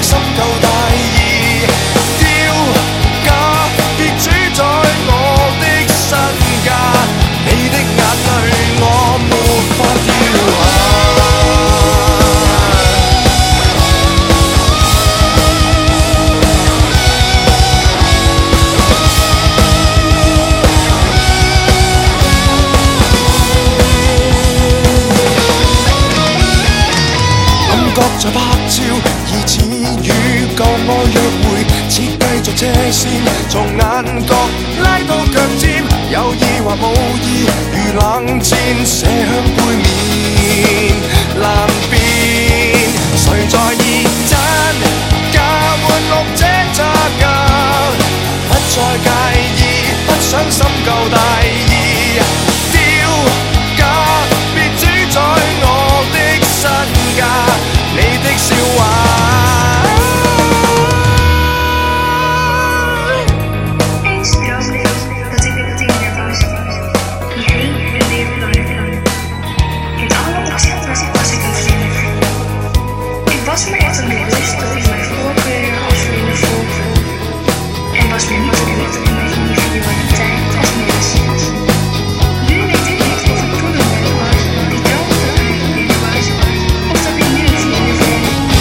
心夠大意，丟架別主宰我的身價，你的眼淚我沒法掉下。在拍照，疑似與舊愛約會，設計着斜線，從眼角拉到腳尖，有意或無意，如冷箭射向背面。難辨誰在意真假，玩弄這詐假，不再介意，不想心夠大意，丟架別主宰我的身價。你的笑話。 Eens droomde ik dat ik een tiener was, die hele leven lang plan. In alle opzichten was ik een vlieger. Ik was me echter bewust dat ik mijn voorkeuren als vrienden volgde. En was me niet bewust dat ik mijn individualiteit als mens was. Nu weet ik niet of ik toen een mens was, die droomde dat ik een mens was, of dat ik nu een vlieger ben.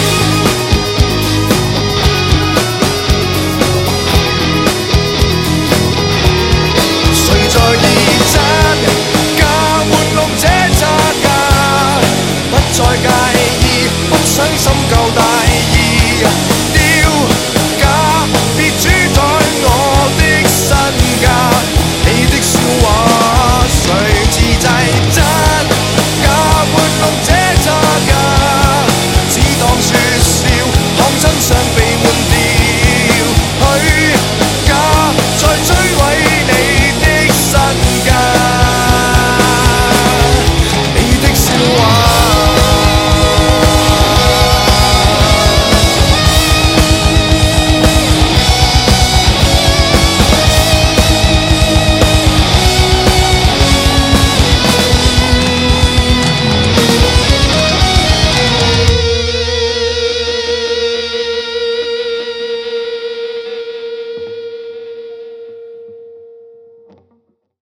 誰在意真假，玩弄這詐假，不再介意，不想心夠大意，丟架別主宰我的身價，你的笑話誰自製真假，玩弄這詐假，只當説笑，當真相被換掉。